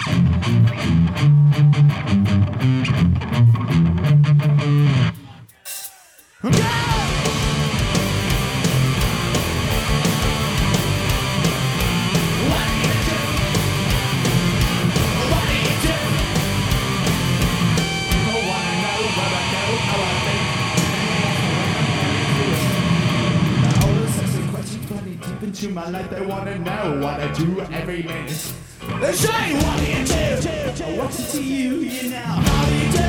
Into my life, they wanna know what I do every minute. They say, what do you do? What's it to you, you know? How do you do?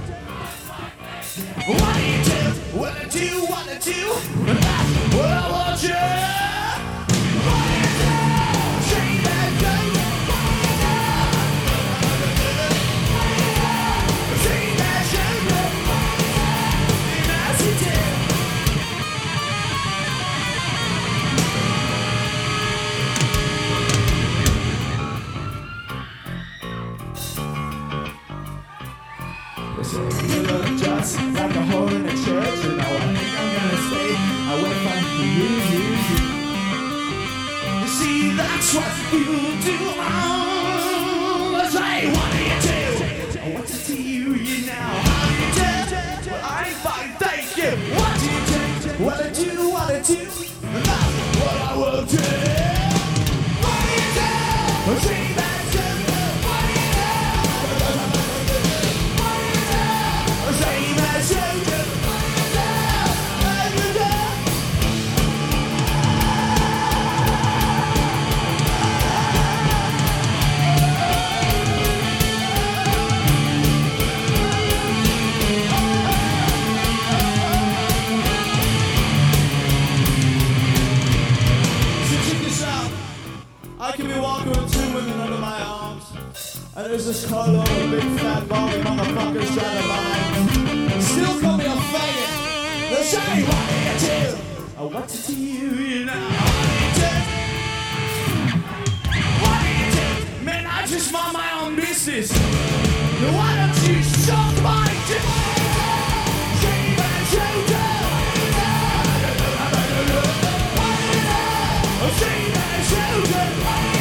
What do you do? What I do, what I do? That's what I want you. What do you do? Say that thing. Say that thing. That's what you do. You look just like a whore in a church, and now I think I'm gonna stay away from you. You see, that's what you do. I say, what do you do? What's it to you, you know? How do you do? Well, I'm fine, thank you. What do you do? What I do, what I do, and that's what I will do. What do you do? See that. I can be walking with two women under my arms, and there's this color of big fat baldy motherfuckers trying to line. Still call me a faggot. They say, what do you do? Oh, what's it to you, you know? What do you do? Man, I just mind my own business. Now why don't you suck my dick? Shame and shoulder. Shame and shoulder.